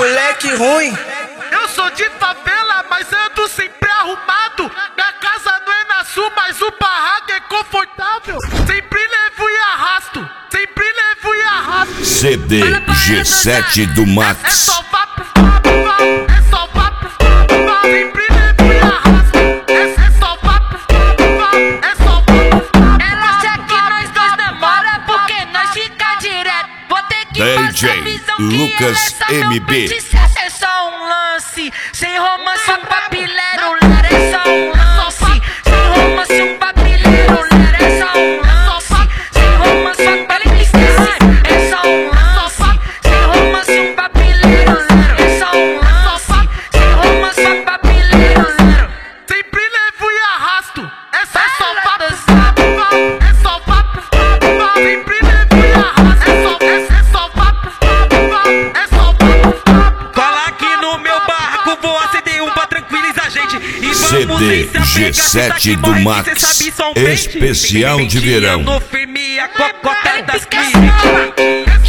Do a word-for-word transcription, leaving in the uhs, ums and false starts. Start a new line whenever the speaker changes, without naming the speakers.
moleque ruim.
Eu sou de favela, mas ando sempre arrumado. Minha casa não é na sul, mas o barraco é confortável. Sempre levo e arrasto, sempre levo e arrasto.
C D G sete do Max.
É só vá pro falo, é só vá pro falo. Sempre levo e arrasto. É só vá pro falo, é só vá pro falo.
Ela acha que nós dois namora porque nós fica direto. Vou ter que
D J
passar a visão que
Lucas
ela é
M B.
É só um lance, sem romance, um papilero, ler é só um lance. Sem romance, um papilero, ler é só um lance. Sem romance, um papilero, é só um lance. Sem romance, um papilero, ler é só um lance. Sem romance, um papilero, ler.
Sempre levo e arrasto. É só vá pro falo, é só vá pro falo. Sempre levo e arrasto. É só, é só vá pro falo, é só vá pro falo.
Fala aqui no meu barraco, vou acender um pra tranquilizar a gente. E
C
vamos
D G sete do Max, especial de verão.
No firme a cocota das clínicas.